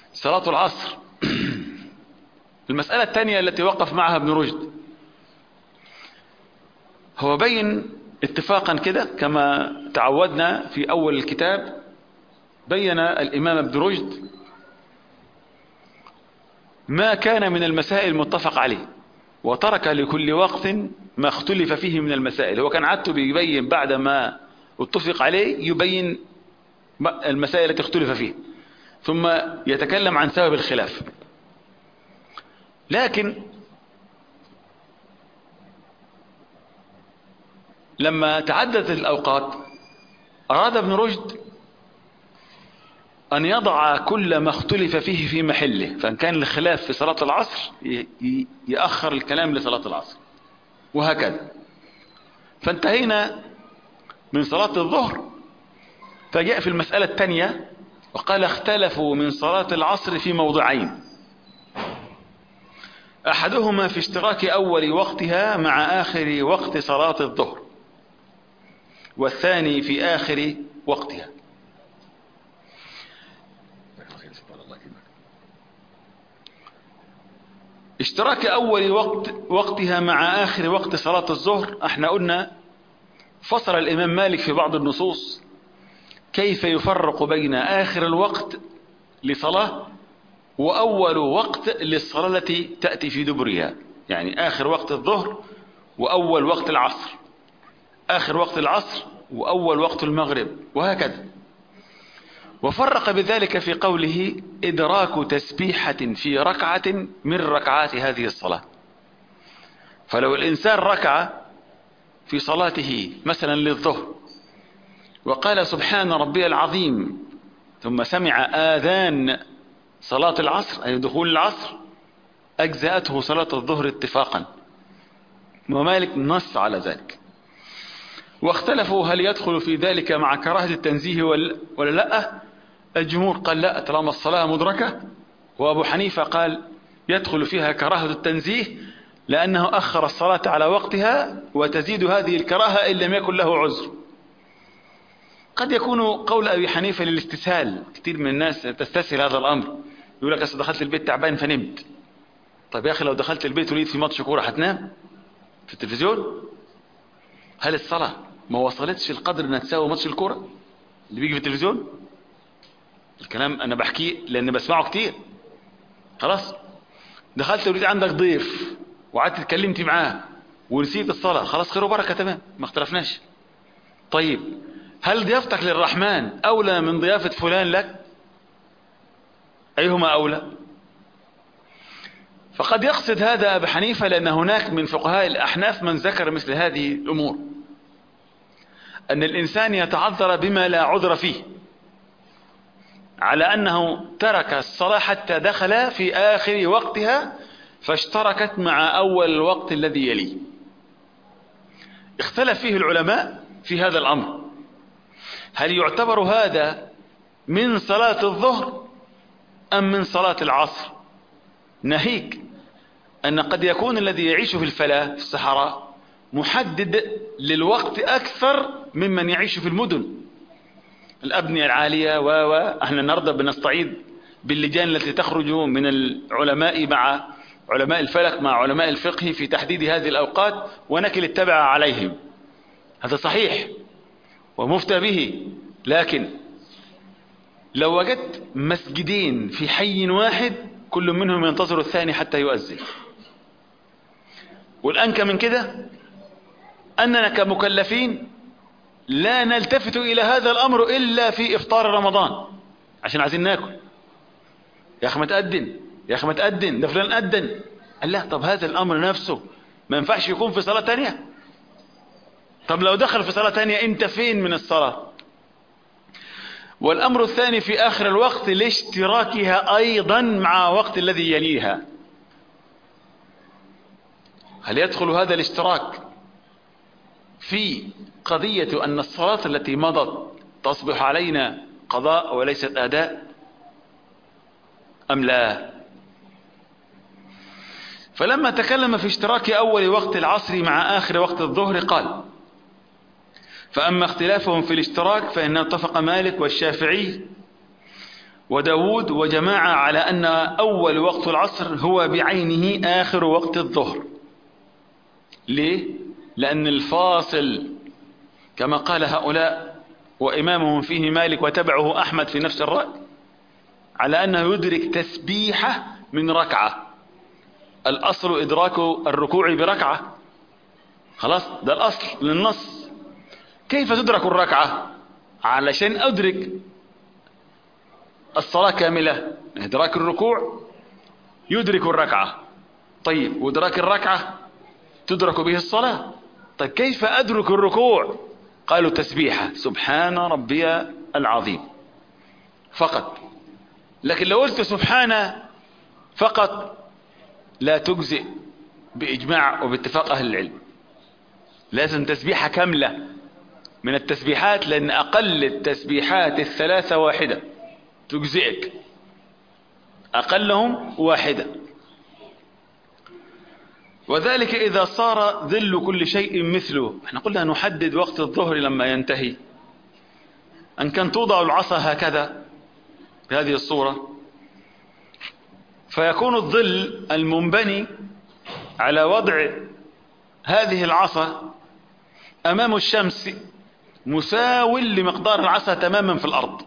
صلاة العصر. المسألة الثانية التي وقف معها ابن رشد، هو بين اتفاقا كده كما تعودنا في أول الكتاب، بين الإمام ابن رشد ما كان من المسائل المتفق عليه، وترك لكل وقت ما اختلف فيه من المسائل. هو كان عادته بيبين بعد ما اتفق عليه يبين المسائل التي اختلف فيه، ثم يتكلم عن سبب الخلاف. لكن لما تعددت الأوقات أراد ابن رشد أن يضع كل ما اختلف فيه في محله، فإن كان الخلاف في صلاة العصر يأخر الكلام لصلاة العصر، وهكذا. فانتهينا من صلاة الظهر، فجاء في المسألة الثانية وقال اختلفوا من صلاة العصر في موضعين، أحدهما في اشتراك أول وقتها مع آخر وقت صلاة الظهر، والثاني في آخر وقتها. اشتراك أول وقتها مع آخر وقت صلاة الظهر، احنا قلنا فصل الإمام مالك في بعض النصوص كيف يفرق بين آخر الوقت لصلاة وأول وقت للصلاة التي تأتي في دبرها، يعني آخر وقت الظهر وأول وقت العصر، آخر وقت العصر وأول وقت المغرب، وهكذا. وفرق بذلك في قوله إدراك تسبيحة في ركعة من ركعات هذه الصلاة. فلو الإنسان ركع في صلاته مثلا للظهر وقال سبحان ربي العظيم، ثم سمع آذان صلاة العصر أي دخول العصر، أجزأته صلاة الظهر اتفاقا، ومالك نص على ذلك. واختلفوا هل يدخل في ذلك مع كراهة التنزيه ولا لا. الجمهور قال لا طالما الصلاة مدركة، وأبو حنيفة قال يدخل فيها كراهة التنزيه لأنه أخر الصلاة على وقتها، وتزيد هذه الكراهة إن لم يكن له عذر. قد يكون قول أبي حنيفة للاستسهال، كثير من الناس تستسهل هذا الأمر، يقول لك أصل دخلت البيت تعبان فنمت. طيب يا أخي لو دخلت البيت ولقيت في ماتش كورة هتنام في التلفزيون؟ هل الصلاة ما وصلتش القدر انها تساوي ماتش الكورة اللي بيجي في التلفزيون؟ الكلام انا بحكيه لان بسمعه كتير. خلاص دخلت ولقيت عندك ضيف وقعدت اتكلمت معاه ونسيت الصلاة، خلاص خير وبركة تمام، ما اختلفناش. طيب هل ضيافتك للرحمن اولى من ضيافة فلان لك؟ ايهما اولى؟ فقد يقصد هذا أبو حنيفة لأن هناك من فقهاء الأحناف من ذكر مثل هذه الأمور، أن الإنسان يتعذر بما لا عذر فيه، على أنه ترك الصلاة حتى دخل في آخر وقتها فاشتركت مع أول الوقت الذي يليه. اختلف فيه العلماء في هذا الأمر، هل يعتبر هذا من صلاة الظهر أم من صلاة العصر؟ ناهيك أن قد يكون الذي يعيش في الفلاة في الصحراء محدد للوقت أكثر ممن يعيش في المدن الأبنية العالية احنا النهارده بنستعيد باللجان التي تخرج من العلماء مع علماء الفلك مع علماء الفقه في تحديد هذه الأوقات، ونكل التبع عليهم. هذا صحيح ومفتى به، لكن لو وجدت مسجدين في حي واحد كل منهم ينتظر الثاني حتى يؤذن، والأنكى من كده أننا كمكلفين لا نلتفت إلى هذا الأمر إلا في إفطار رمضان عشان عايزين ناكل. يا أخي ما تأذن، يا أخي ما تأذن، ده فلان أذن. قال لا، طب هذا الأمر نفسه ما ينفعش يكون في صلاة تانية؟ طب لو دخل في صلاة تانية أنت فين من الصلاة؟ والأمر الثاني في آخر الوقت لاشتراكها أيضا مع وقت الذي يليها. هل يدخل هذا الاشتراك في قضية أن الصلاة التي مضت تصبح علينا قضاء وليست أداء أم لا؟ فلما تكلم في اشتراك أول وقت العصر مع آخر وقت الظهر قال: فأما اختلافهم في الاشتراك فإنه اتفق مالك والشافعي وداود وجماعة على أن أول وقت العصر هو بعينه آخر وقت الظهر. ليه؟ لأن الفاصل كما قال هؤلاء وإمامهم فيه مالك وتبعه أحمد في نفس الرأي على أنه يدرك تسبيحة من ركعة. الأصل إدراك الركوع بركعة، خلاص ده الأصل للنص. كيف تدرك الركعة؟ علشان أدرك الصلاة كاملة إدراك الركوع يدرك الركعة. طيب وإدراك الركعة تدرك به الصلاة. طيب كيف أدرك الركوع؟ قالوا تسبيحة سبحان ربي العظيم فقط. لكن لو قلت سبحان فقط لا تجزئ بإجماع وباتفاق أهل العلم، لازم تسبيحة كاملة من التسبيحات، لأن أقل التسبيحات الثلاثة واحدة تجزئك، أقلهم واحدة. وذلك إذا صار ظل كل شيء مثله. احنا قلنا نحدد وقت الظهر لما ينتهي، أن كان توضع العصا هكذا بهذه الصورة، فيكون الظل المنبني على وضع هذه العصا أمام الشمس مساو لمقدار العصا تماما في الأرض،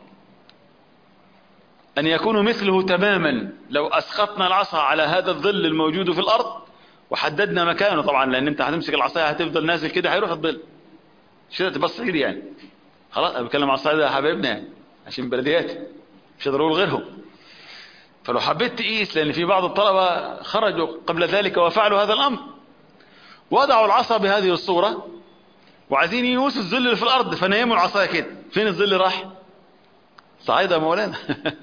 أن يكون مثله تماما. لو أسقطنا العصا على هذا الظل الموجود في الأرض وحددنا مكانه، طبعا لأن أنت هتمسك العصاية هتفضل نازل كده هيروح الظل، مش كده تبص كده يعني. خلاص أنا بتكلم على الصعيد يا حبايبنا يعني عشان بلدياتي مش هيضربوا غيرهم. فلو حبيت تقيس، لأن في بعض الطلبة خرجوا قبل ذلك وفعلوا هذا الأمر، وضعوا العصا بهذه الصورة وعايزين يوسوا الظل اللي في الأرض فنيموا العصاية كده، فين الظل راح؟ صعيدة مولانا.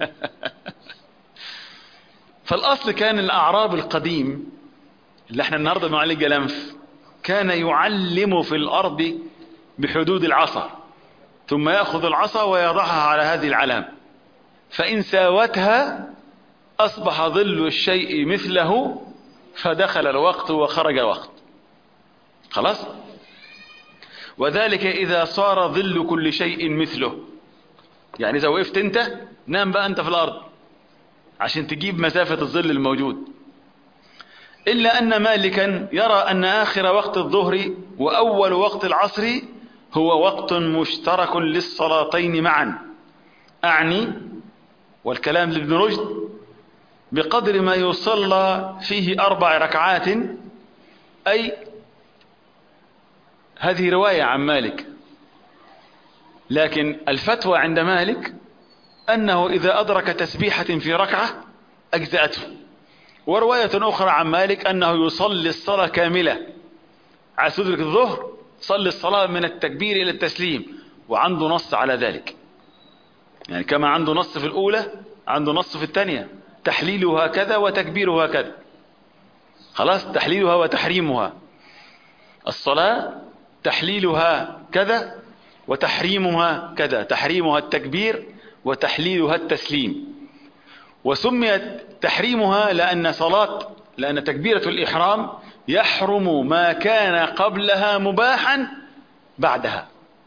فالأصل كان الأعراب القديم اللي احنا النهاردة بنقول عليه جلنف كان يعلم في الأرض بحدود العصا، ثم يأخذ العصا ويضعها على هذه العلامة، فإن ساوتها أصبح ظل الشيء مثله فدخل الوقت وخرج الوقت. خلاص. وذلك إذا صار ظل كل شيء مثله، يعني إذا وقفت أنت نام بقى أنت في الأرض عشان تجيب مسافة الظل الموجود. إلا أن مالكا يرى أن آخر وقت الظهر وأول وقت العصر هو وقت مشترك للصلاتين معا. أعني والكلام لابن رشد بقدر ما يصلى فيه 4 ركعات، أي هذه رواية عن مالك، لكن الفتوى عند مالك أنه إذا أدرك تسبيحة في ركعة أجزأته. ورواية أخرى عن مالك أنه يصلي الصلاة كاملة، عايز تدرك الظهر صلي الصلاة من التكبير إلى التسليم، وعنده نص على ذلك، يعني كما عنده نص في الأولى عنده نص في الثانية، تحليلها كذا وتكبيرها كذا. خلاص، تحليلها وتحريمها، الصلاة تحليلها كذا وتحريمها كذا، تحريمها التكبير وتحليلها التسليم. وسميت تحريمها لأن تكبيرة الإحرام يحرم ما كان قبلها مباحا بعدها،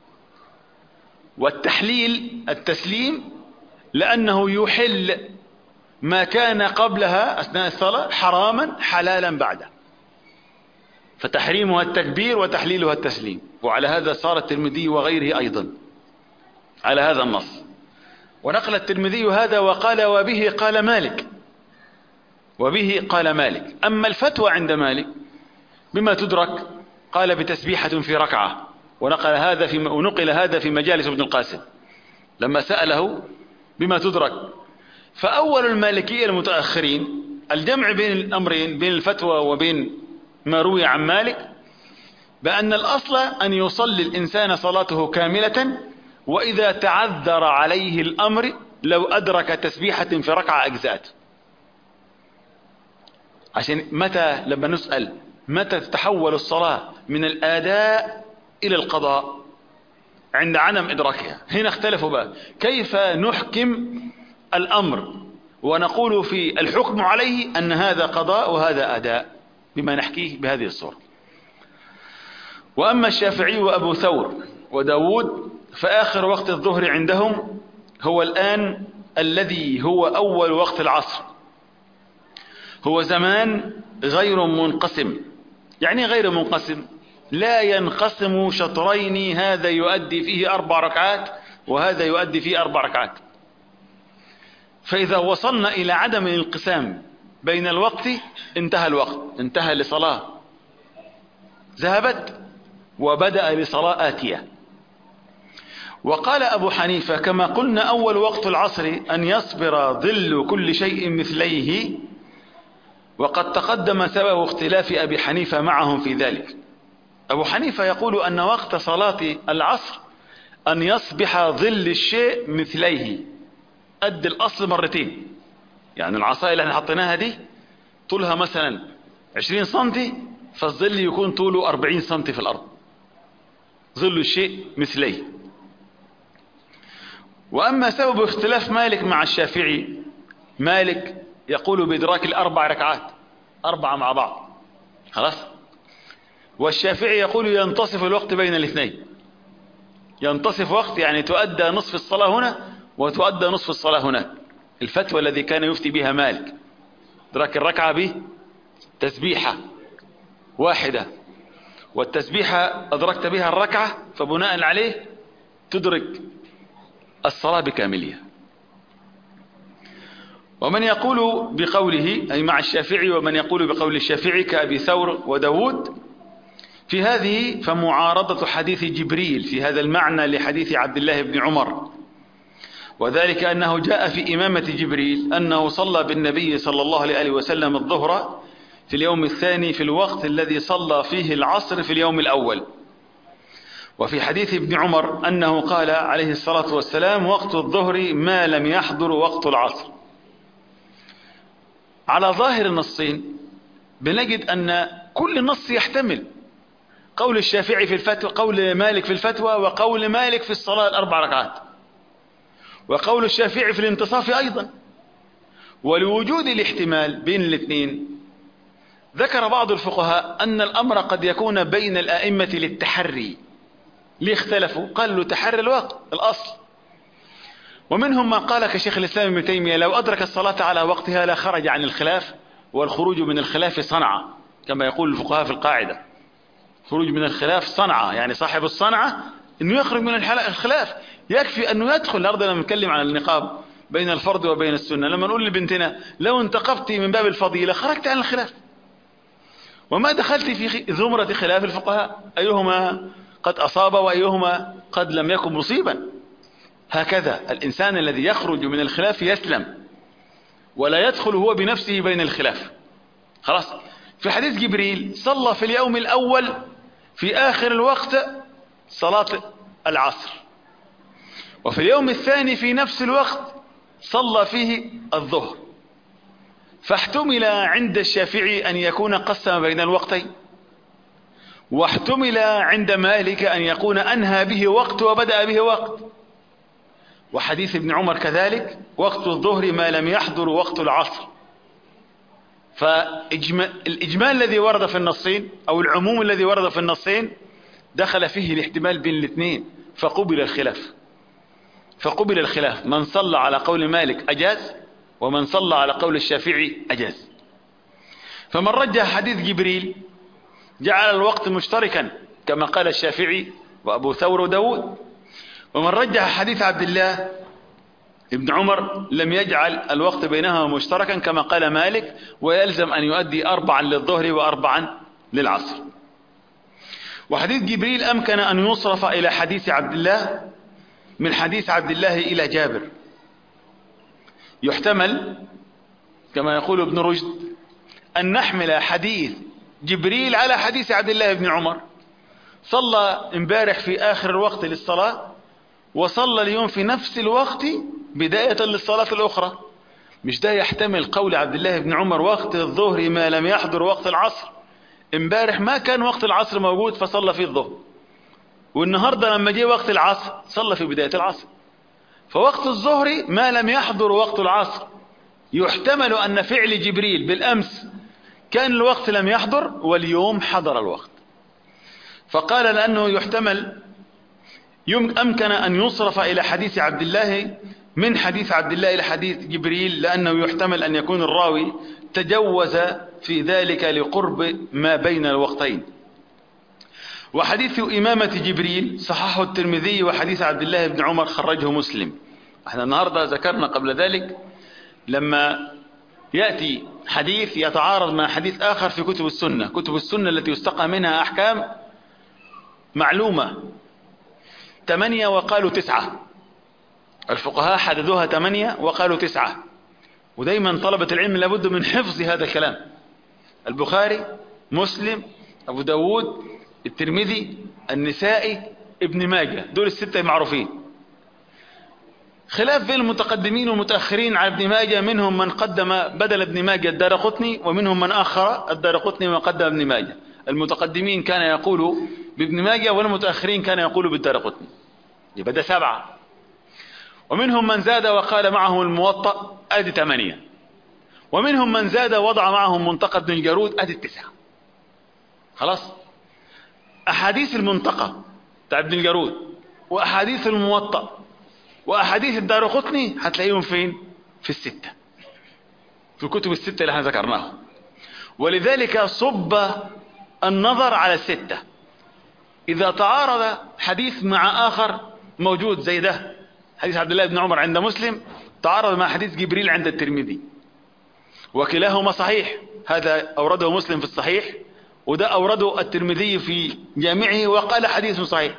والتحليل التسليم لأنه يحل ما كان قبلها أثناء الصلاة حراما حلالا بعده، فتحريمها التكبير وتحليلها التسليم. وعلى هذا صار الترمذي وغيره أيضا على هذا النص. ونقل الترمذي هذا وقال وبه قال مالك، وبه قال مالك. أما الفتوى عند مالك بما تدرك قال بتسبيحة في ركعة، ونقل هذا في مجالس ابن القاسم لما سأله بما تدرك. فأول المالكية المتأخرين الجمع بين الأمرين، بين الفتوى وبين ما روي عن مالك، بأن الأصل أن يصلي الإنسان صلاته كاملة، وإذا تعذر عليه الأمر لو أدرك تسبيحة في ركعة أجزأت. عشان متى لما نسأل متى تتحول الصلاة من الآداء إلى القضاء عند عدم إدراكها، هنا اختلفوا بقى كيف نحكم الأمر ونقول في الحكم عليه أن هذا قضاء وهذا أداء بما نحكيه بهذه الصورة. وأما الشافعي وأبو ثور وداود فآخر وقت الظهر عندهم هو الآن الذي هو أول وقت العصر هو زمان غير منقسم. يعني غير منقسم، لا ينقسم شطرين، هذا يؤدي فيه 4 ركعات وهذا يؤدي فيه 4 ركعات. فإذا وصلنا إلى عدم الانقسام بين الوقت انتهى الوقت، انتهى لصلاة ذهبت وبدأ لصلاة آتية. وقال أبو حنيفة كما قلنا أول وقت العصر أن يصبر ظل كل شيء مثليه، وقد تقدم سبب اختلاف أبي حنيفة معهم في ذلك. أبو حنيفة يقول أن وقت صلاة العصر أن يصبح ظل الشيء مثليه، قد الأصل مرتين. يعني العصاية اللي احنا حطيناها دي طولها مثلا 20 سنتي، فالظل يكون طوله 40 سنتي في الأرض، ظل الشيء مثليه. وأما سبب اختلاف مالك مع الشافعي، مالك يقول بإدراك ال4 ركعات 4 مع بعض خلاص، والشافعي يقول ينتصف الوقت بين الاثنين. ينتصف وقت يعني تؤدى نصف الصلاة هنا وتؤدى نصف الصلاة هناك. الفتوى الذي كان يفتي بها مالك إدراك الركعة بتسبيحة واحدة، والتسبيحة أدركت بها الركعة، فبناء عليه تدرك الصلاة بكاملها. ومن يقول بقوله أي مع الشافعي، ومن يقول بقول الشافعي كأبي ثور وداود في هذه، فمعارضة حديث جبريل في هذا المعنى لحديث عبد الله بن عمر، وذلك أنه جاء في إمامة جبريل أنه صلى بالنبي صلى الله عليه وسلم الظهر في اليوم الثاني في الوقت الذي صلى فيه العصر في اليوم الأول. وفي حديث ابن عمر أنه قال عليه الصلاة والسلام وقت الظهر ما لم يحضر وقت العصر. على ظاهر النصين بنجد أن كل نص يحتمل قول الشافعي في الفتوى، قول مالك في الفتوى، وقول مالك في الصلاة ال4 ركعات، وقول الشافعي في الانتصاف أيضا. ولوجود الاحتمال بين الاثنين ذكر بعض الفقهاء أن الأمر قد يكون بين الآئمة للتحري. ليه اختلفوا؟ قالوا تحري الوقت الأصل. ومنهم من قال كشيخ الإسلام ابن تيمية لو أدرك الصلاة على وقتها لا خرج عن الخلاف، والخروج من الخلاف صنعة، كما يقول الفقهاء في القاعدة خروج من الخلاف صنعة، يعني صاحب الصنعة أنه يخرج من الخلاف. يكفي أنه يدخل. الأرض لما نتكلم عن النقاب بين الفرض وبين السنة، لما نقول لبنتنا لو انتقبت من باب الفضيلة خرجت عن الخلاف، وما دخلت في زمرة خلاف الفقهاء أيهما قد أصاب وأيهما قد لم يكن مصيبا. هكذا الإنسان الذي يخرج من الخلاف يسلم ولا يدخل هو بنفسه بين الخلاف. خلاص. في حديث جبريل صلى في اليوم الأول في آخر الوقت صلاة العصر، وفي اليوم الثاني في نفس الوقت صلى فيه الظهر، فاحتمل عند الشافعي أن يكون قسم بين الوقتين، واحتمل عند مالك أن يكون أنهى به وقت وبدأ به وقت. وحديث ابن عمر كذلك وقت الظهر ما لم يحضر وقت العصر. فالإجمال الذي ورد في النصين أو العموم الذي ورد في النصين دخل فيه الاحتمال بين الاثنين، فقبل الخلاف. من صلى على قول مالك أجاز، ومن صلى على قول الشافعي أجاز. فمن رجح حديث جبريل جعل الوقت مشتركا كما قال الشافعي وأبو ثور وداود، ومن رجح حديث عبد الله ابن عمر لم يجعل الوقت بينهما مشتركا كما قال مالك، ويلزم أن يؤدي 4 للظهر و4 للعصر. وحديث جبريل أمكن أن يصرف إلى حديث عبد الله من حديث عبد الله إلى جابر. يحتمل كما يقول ابن رشد أن نحمل حديث جبريل على حديث عبد الله بن عمر. صلى امبارح في آخر الوقت للصلاة، وصلى اليوم في نفس الوقت بداية للصلاة الأخرى. مش ده يحتمل قول عبد الله بن عمر وقت الظهر ما لم يحضر وقت العصر؟ امبارح ما كان وقت العصر موجود فصلى فيه الظهر، والنهاردة لما جاء وقت العصر صلى في بداية العصر. فوقت الظهر ما لم يحضر وقت العصر يحتمل أن فعل جبريل بالأمس كان الوقت لم يحضر واليوم حضر الوقت. فقال لأنه يحتمل أمكن أن يصرف إلى حديث عبد الله من حديث عبد الله إلى حديث جبريل، لأنه يحتمل أن يكون الراوي تجوز في ذلك لقرب ما بين الوقتين. وحديث إمامة جبريل صححه الترمذي، وحديث عبد الله بن عمر خرجه مسلم. احنا النهاردة ذكرنا قبل ذلك لما يأتي حديث يتعارض مع حديث آخر في كتب السنة، كتب السنة التي يستقى منها أحكام معلومة 8 وقالوا 9، الفقهاء حددوها 8 وقالوا 9، ودايما طلبة العلم لابد من حفظ هذا الكلام. البخاري، مسلم، أبو داود، الترمذي، النسائي، ابن ماجه، دول الستة معروفين. خلاف بين المتقدمين والمتأخرين على ابن ماجه، منهم من قدم بدل ابن ماجه الدارقطني، ومنهم من أخر الدارقطني وقدم ابن ماجه. المتقدمين كان يقول بابن ماجه، والمتأخرين كان يقول بالدارقطني، يبقى ده 7. ومنهم من زاد وقال معه الموطأ، ادي 8. ومنهم من زاد وضع معهم منتقى ابن الجارود، ادي 9. خلاص. أحاديث المنتقى بتاع ابن الجارود وأحاديث الموطأ وأحاديث الدارقطني هتلاقيهم فين؟ في الستة، في الكتب الستة اللي احنا ذكرناها. ولذلك صب النظر على الستة. إذا تعارض حديث مع آخر موجود زي ده، حديث عبد الله بن عمر عند مسلم تعارض مع حديث جبريل عند الترمذي، وكلاهما صحيح، هذا أورده مسلم في الصحيح، وده أورده الترمذي في جامعه وقال حديث صحيح،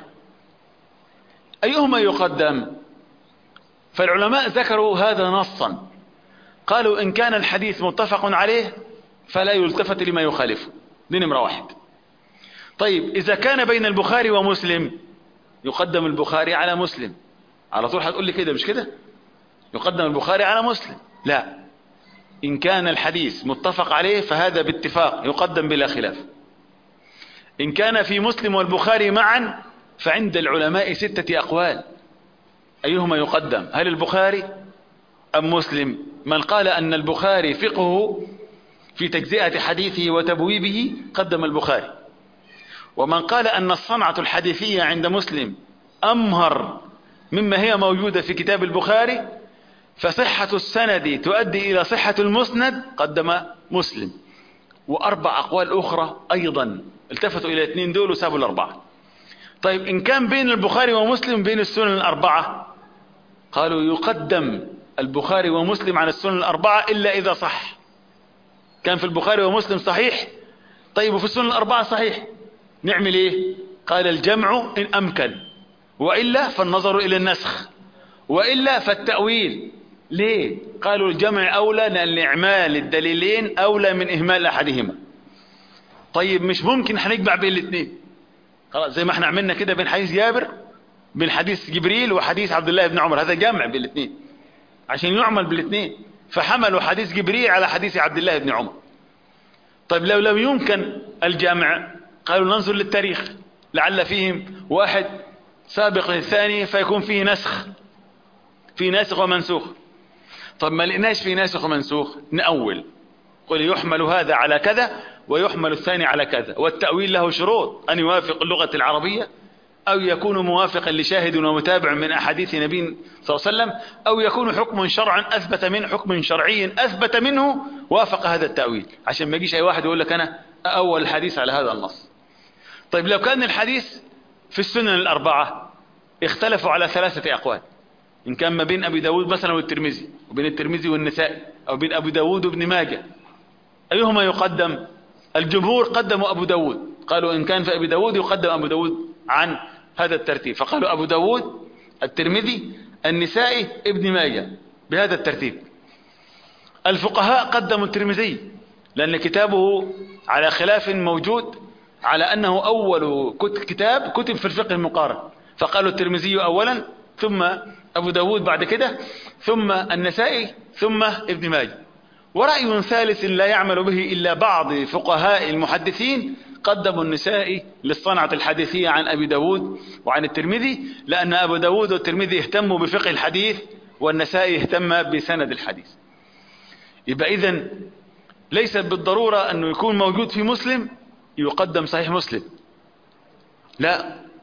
أيهما يقدم؟ فالعلماء ذكروا هذا نصا، قالوا إن كان الحديث متفق عليه فلا يلتفت لما يخالفه، دي نمرة 1. طيب إذا كان بين البخاري ومسلم يقدم البخاري على مسلم، على طول هتقول لي كده مش كده؟ يقدم البخاري على مسلم؟ لا، إن كان الحديث متفق عليه فهذا باتفاق يقدم بلا خلاف. إن كان في مسلم والبخاري معا فعند العلماء 6 أقوال أيهما يقدم، هل البخاري أم مسلم؟ من قال أن البخاري فقهه في تجزئة حديثه وتبويبه قدم البخاري، ومن قال أن الصنعة الحديثية عند مسلم أمهر مما هي موجودة في كتاب البخاري، فصحة السند تؤدي إلى صحة المسند، قدم مسلم. و4 أقوال أخرى أيضا التفتوا إلى 2 دول وسابوا ال4. طيب إن كان بين البخاري ومسلم بين السنن ال4، قالوا يقدم البخاري ومسلم على السنن ال4 إلا إذا صح. كان في البخاري ومسلم صحيح، طيب وفي السنن ال4 صحيح، نعمل إيه؟ قال الجمع إن أمكن، وإلا فالنظر إلى النسخ، وإلا فالتأويل. ليه؟ قالوا الجمع أولى لأن إعمال الدليلين أولى من إهمال أحدهما. طيب مش ممكن هنجمع بين الاثنين، خلاص زي ما احنا عملنا كده بين حديث جابر، بين حديث جبريل وحديث عبد الله بن عمر، هذا جمع بين الاثنين عشان يعمل بالاثنين، فحملوا حديث جبريل على حديث عبد الله بن عمر. طيب لو لم يمكن الجمع، قالوا ننظر للتاريخ لعل فيهم واحد سابق للثاني فيكون فيه نسخ، في ناسخ ومنسوخ. طب ما لقناش في ناسخ ومنسوخ، نأول، قل يحمل هذا على كذا ويحمل الثاني على كذا، والتأويل له شروط، أن يوافق اللغة العربية، أو يكون موافقا لشاهد ومتابع من أحاديث نبي صلى الله عليه وسلم، أو يكون حكم شرعا أثبت منه، حكم شرعي أثبت منه وافق هذا التأويل، عشان ما يجيش أي واحد يقول لك أنا أول الحديث على هذا النص. طيب لو كان الحديث في السنن ال4 اختلفوا على 3 أقوال، إن كان ما بين أبي داود مثلا والترمذي، وبين الترمذي والنسائي، أو بين أبي داود وابن ماجه، أيهما يقدم؟ الجمهور قدموا أبو داود، قالوا إن كان في أبي داود يقدم أبو داود عن هذا الترتيب، فقالوا أبو داود، الترمذي، النسائي، ابن ماجه، بهذا الترتيب. الفقهاء قدموا الترمذي لأن كتابه على خلاف موجود على أنه أول كتاب كتب في الفقه المقارن، فقالوا الترمذي أولا، ثم أبو داود بعد كده، ثم النسائي، ثم ابن ماجه. ورأي ثالث لا يعمل به إلا بعض فقهاء المحدثين، قدموا النسائي للصنعة الحديثية عن أبي داود وعن الترمذي، لأن أبو داود والترمذي اهتموا بفقه الحديث، والنسائي اهتم بسند الحديث. يبقى إذن ليست بالضرورة أنه يكون موجود في مسلم يقدم صحيح مسلم، لا،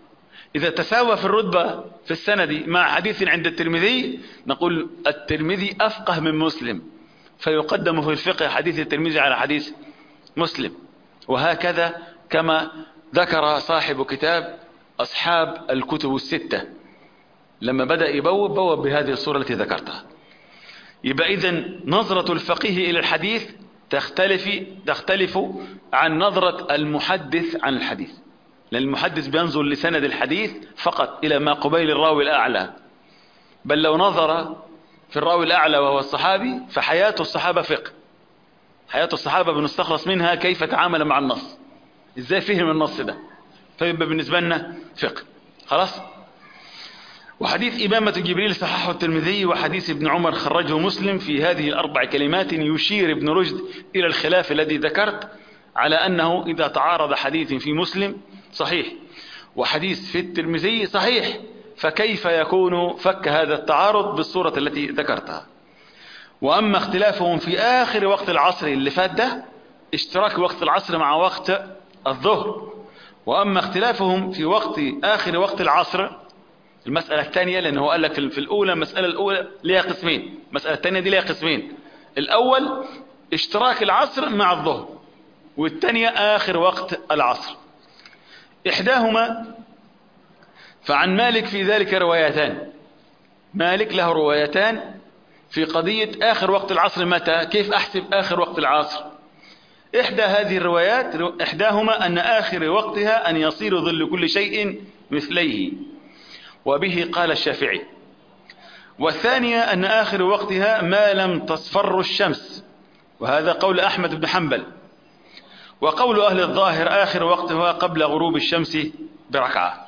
إذا تساوى في الرتبة في السند مع حديث عند الترمذي نقول الترمذي أفقه من مسلم، فيقدم في الفقه حديث الترمذي على حديث مسلم. وهكذا كما ذكر صاحب كتاب أصحاب الكتب الستة لما بدأ بوب بهذه الصورة التي ذكرتها. يبقى إذن نظرة الفقيه إلى الحديث تختلف عن نظرة المحدث عن الحديث، لأن المحدث بينظر لسند الحديث فقط إلى ما قبيل الراوي الأعلى، بل لو نظر في الراوي الأعلى وهو الصحابي فحياة الصحابة فقه، حياة الصحابة بنستخلص منها كيف تعامل مع النص، إزاي فهم النص ده، فيبقى بالنسبة لنا فقه. خلاص. وحديث إمامة جبريل صححه الترمذي، وحديث ابن عمر خرجه مسلم. في هذه الأربع كلمات يشير ابن رشد إلى الخلاف الذي ذكرت على أنه إذا تعارض حديث في مسلم صحيح وحديث في الترمذي صحيح، فكيف يكون فك هذا التعارض بالصورة التي ذكرتها. وأما اختلافهم في آخر وقت العصر اللي فات ده اشتراك وقت العصر مع وقت الظهر، وأما اختلافهم في آخر وقت العصر المسألة الثانية، لأنه قال لك في الأولى المسألة الأولى ليها قسمين، المسألة الثانية دي ليها قسمين. الأول اشتراك العصر مع الظهر، والثانية آخر وقت العصر. إحداهما فعن مالك في ذلك روايتان، مالك له روايتان في قضية آخر وقت العصر متى، كيف أحسب آخر وقت العصر. إحدى هذه الروايات إحداهما أن آخر وقتها أن يصير ظل كل شيء مثليه، وبه قال الشافعي. والثانية أن آخر وقتها ما لم تصفر الشمس، وهذا قول أحمد بن حنبل. وقول أهل الظاهر آخر وقتها قبل غروب الشمس بركعة.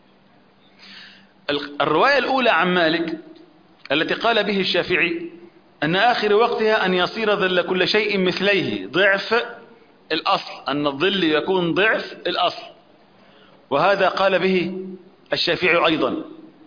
الرواية الأولى عن مالك التي قال به الشافعي أن آخر وقتها أن يصير ظل كل شيء مثليه، ضعف الأصل، أن الظل يكون ضعف الأصل، وهذا قال به الشافعي أيضا.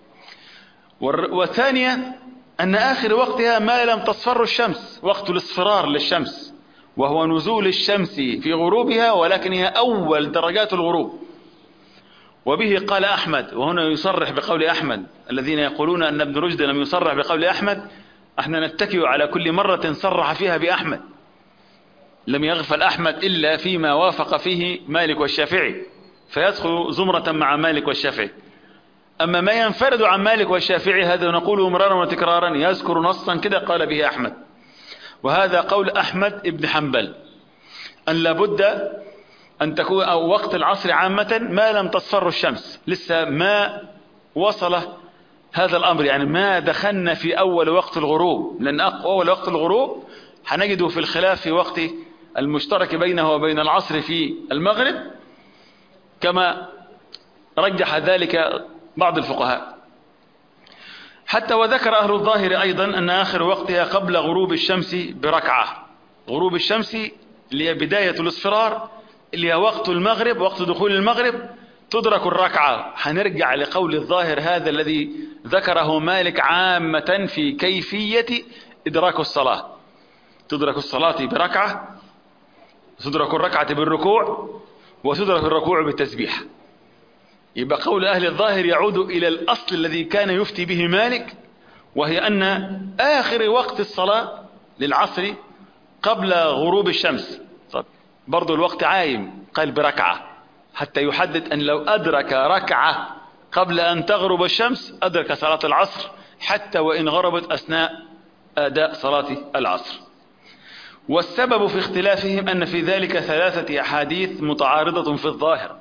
والثانية أن آخر وقتها ما لم تصفر الشمس، وقت الاصفرار للشمس، وهو نزول الشمس في غروبها ولكن هي أول درجات الغروب. وبه قال أحمد، وهنا يصرح بقول أحمد. الذين يقولون أن ابن رشد لم يصرح بقول أحمد احنا نتكئ على كل مرة صرح فيها بأحمد، لم يغفل أحمد إلا فيما وافق فيه مالك والشافعي، فيدخل زمرة مع مالك والشافعي. أما ما ينفرد عن مالك والشافعي هذا نقوله مرارا وتكرارا، يذكر نصا كده قال به أحمد، وهذا قول أحمد ابن حنبل، أن لابد أن تكون أو وقت العصر عامة ما لم تصفر الشمس، لسه ما وصل هذا الأمر، يعني ما دخلنا في أول وقت الغروب، لأن أول وقت الغروب هنجده في الخلاف في وقت المشترك بينه وبين العصر في المغرب، كما رجح ذلك بعض الفقهاء. حتى وذكر أهل الظاهر أيضا أن آخر وقتها قبل غروب الشمس بركعة. غروب الشمس اللي هي بداية الاصفرار، اللي هي وقت المغرب، وقت دخول المغرب تدرك الركعة. هنرجع لقول الظاهر هذا الذي ذكره مالك عامة في كيفية إدراك الصلاة، تدرك الصلاة بركعة، تدرك الركعة بالركوع، وتدرك الركوع بالتسبيح. يبقى قول أهل الظاهر يعود إلى الأصل الذي كان يفتي به مالك، وهي أن آخر وقت الصلاة للعصر قبل غروب الشمس. برضو الوقت عايم، قال بركعة، حتى يحدد أن لو أدرك ركعة قبل أن تغرب الشمس أدرك صلاة العصر، حتى وإن غربت أثناء أداء صلاة العصر. والسبب في اختلافهم أن في ذلك 3 أحاديث متعارضة في الظاهر.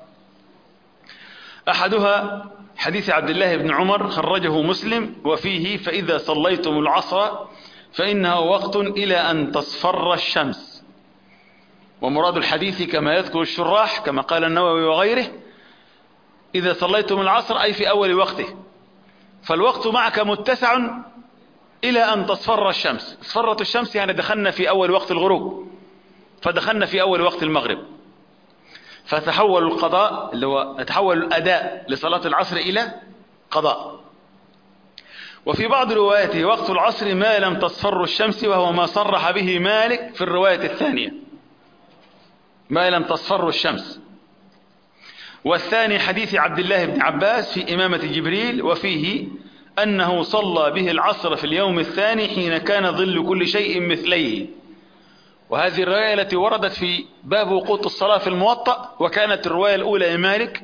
أحدها حديث عبد الله بن عمر خرجه مسلم، وفيه فإذا صليتم العصر فإنه وقت إلى أن تصفر الشمس. ومراد الحديث كما يذكر الشراح كما قال النووي وغيره، إذا صليتم العصر أي في أول وقته، فالوقت معك متسع إلى أن تصفر الشمس. اصفرت الشمس يعني دخلنا في أول وقت الغروب، فدخلنا في أول وقت المغرب، فتحول القضاء اللي هو تحول الأداء لصلاة العصر إلى قضاء. وفي بعض رواياته وقت العصر ما لم تصفر الشمس، وهو ما صرح به مالك في الرواية الثانية، ما لم تصفر الشمس. والثاني حديث عبد الله بن عباس في إمامة جبريل، وفيه أنه صلى به العصر في اليوم الثاني حين كان ظل كل شيء مثليه. وهذه الرواية التي وردت في باب وقوت الصلاة في الموطأ، وكانت الرواية الأولى لمالك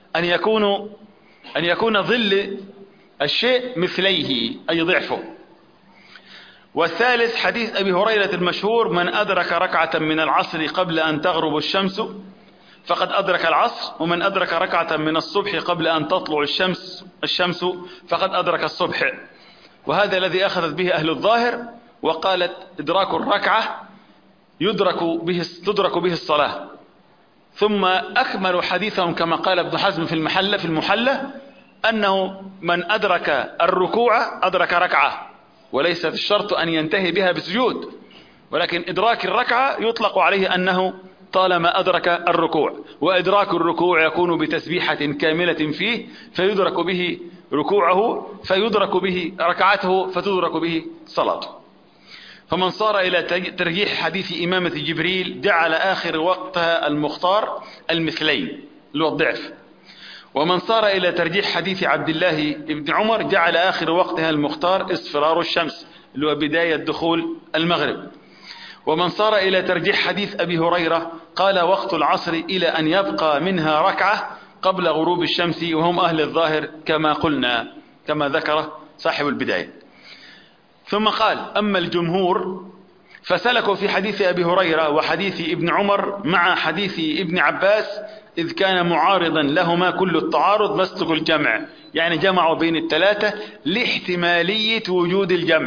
أن يكون ظل الشيء مثليه أي ضعفه. والثالث حديث أبي هريرة المشهور: من أدرك ركعة من العصر قبل أن تغرب الشمس فقد أدرك العصر، ومن أدرك ركعة من الصبح قبل أن تطلع الشمس فقد أدرك الصبح. وهذا الذي أخذت به أهل الظاهر، وقالت إدراك الركعة تدرك به الصلاة. ثم أكملوا حديثهم كما قال ابن حزم في المحلة أنه من أدرك الركوع أدرك ركعة، وليس الشرط أن ينتهي بها بسجود، ولكن إدراك الركعة يطلق عليه أنه طالما أدرك الركوع، وإدراك الركوع يكون بتسبيحة كاملة فيه فيدرك به ركوعه، فيدرك به ركعته، فتدرك به صلاته. فمن صار إلى ترجيح حديث إمامة جبريل جعل آخر وقتها المختار المثلين اللي هو الضعف، ومن صار إلى ترجيح حديث عبد الله بن عمر جعل آخر وقتها المختار اصفرار الشمس اللي هو بداية دخول المغرب، ومن صار إلى ترجيح حديث أبي هريرة قال وقت العصر إلى أن يبقى منها ركعة قبل غروب الشمس، وهم أهل الظاهر كما قلنا كما ذكر صاحب البداية. ثم قال: أما الجمهور فسلكوا في حديث أبي هريرة وحديث ابن عمر مع حديث ابن عباس، إذ كان معارضا لهما كل التعارض مسلك الجمع، يعني جمعوا بين الثلاثة لاحتمالية وجود الجمع.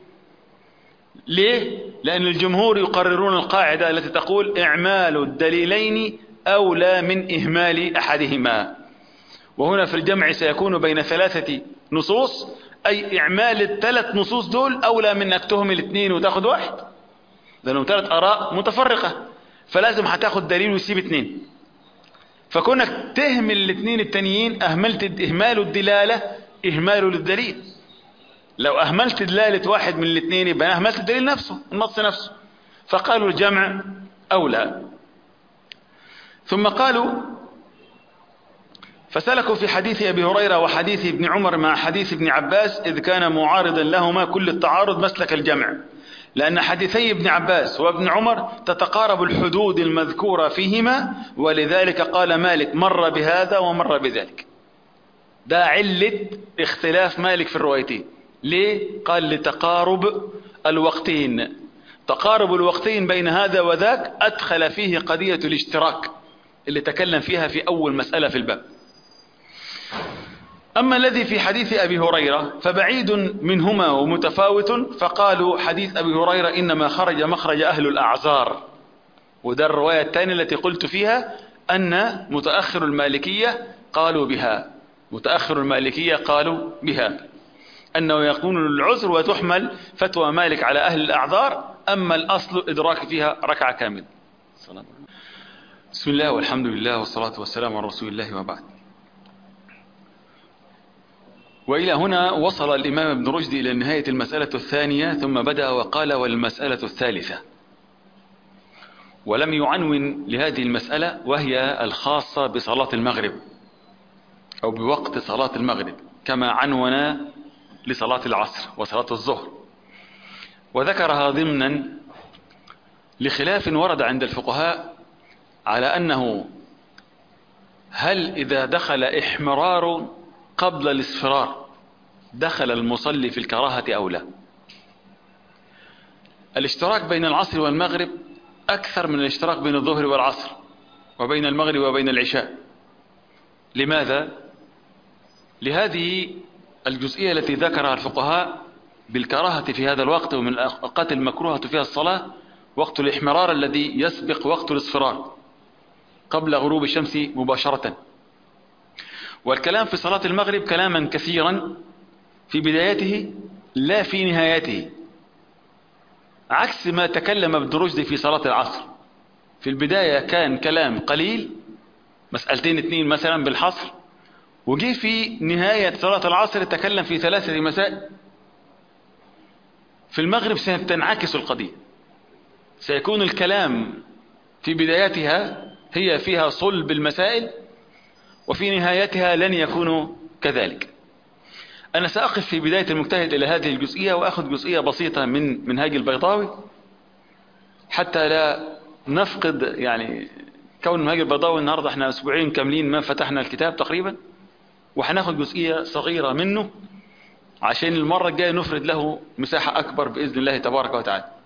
ليه؟ لأن الجمهور يقررون القاعدة التي تقول إعمال الدليلين أولى من إهمال أحدهما، وهنا في الجمع سيكون بين ثلاثة نصوص، أي إعمال الثلاث نصوص دول أولى من أنك تهمل اثنين وتاخد واحد، لأنهم ثلاث آراء متفرقة، فلازم هتاخد دليل ويسيب اثنين. فكونك تهمل الاثنين التانيين أهملت إهمال الدلالة إهمال للدليل. لو أهملت دلالة واحد من الاثنين يبقى أهملت الدليل نفسه، النص نفسه. فقالوا الجمع أولى. ثم قالوا: فسلكوا في حديث أبي هريرة وحديث ابن عمر مع حديث ابن عباس، إذ كان معارضا لهما كل التعارض مسلك الجمع، لأن حديثي ابن عباس وابن عمر تتقارب الحدود المذكورة فيهما، ولذلك قال مالك مر بهذا ومر بذلك. ده علة اختلاف مالك في الروايتين. ليه؟ قال لتقارب الوقتين، تقارب الوقتين بين هذا وذاك أدخل فيه قضية الاشتراك اللي تكلم فيها في أول مسألة في الباب. أما الذي في حديث أبي هريرة فبعيد منهما ومتفاوت، فقالوا حديث أبي هريرة إنما خرج مخرج أهل الأعذار، وده الرواية الثانية التي قلت فيها أن متأخر المالكية قالوا بها، متأخر المالكية قالوا بها أنه يكون للعذر وتحمل فتوى مالك على أهل الأعذار، أما الأصل إدراك فيها ركعة كاملة. بسم الله والحمد لله والصلاة والسلام على رسول الله وبعد. وإلى هنا وصل الإمام ابن رشد إلى نهاية المسألة الثانية، ثم بدأ وقال: والمسألة الثالثة. ولم يعنون لهذه المسألة، وهي الخاصة بصلاة المغرب أو بوقت صلاة المغرب، كما عنونا لصلاة العصر وصلاة الظهر، وذكرها ضمنا لخلاف ورد عند الفقهاء على أنه هل إذا دخل إحمرار قبل الاصفرار دخل المصلي في الكراهة أو لا. الاشتراك بين العصر والمغرب أكثر من الاشتراك بين الظهر والعصر وبين المغرب وبين العشاء. لماذا؟ لهذه الجزئية التي ذكرها الفقهاء بالكراهة في هذا الوقت، ومن الأوقات المكروهة فيها الصلاة وقت الإحمرار الذي يسبق وقت الاصفرار قبل غروب الشمس مباشرة. والكلام في صلاة المغرب كلاما كثيرا في بدايته لا في نهايته، عكس ما تكلم ابن رشد في صلاة العصر. في البداية كان كلام قليل، مسألتين اثنين مثلا بالحصر، وجي في نهاية صلاة العصر تكلم في 3 مسائل. في المغرب ستنعكس القضية، سيكون الكلام في بدايتها هي فيها صلب المسائل، وفي نهايتها لن يكونوا كذلك. أنا سأقف في بداية المجتهد إلى هذه الجزئية، وأخذ جزئية بسيطة من منهاج البيضاوي حتى لا نفقد يعني كون منهاج البيضاوي. النهاردة احنا أسبوعين كاملين ما فتحنا الكتاب تقريبا، وهناخد جزئية صغيرة منه عشان المرة الجاية نفرد له مساحة أكبر بإذن الله تبارك وتعالى.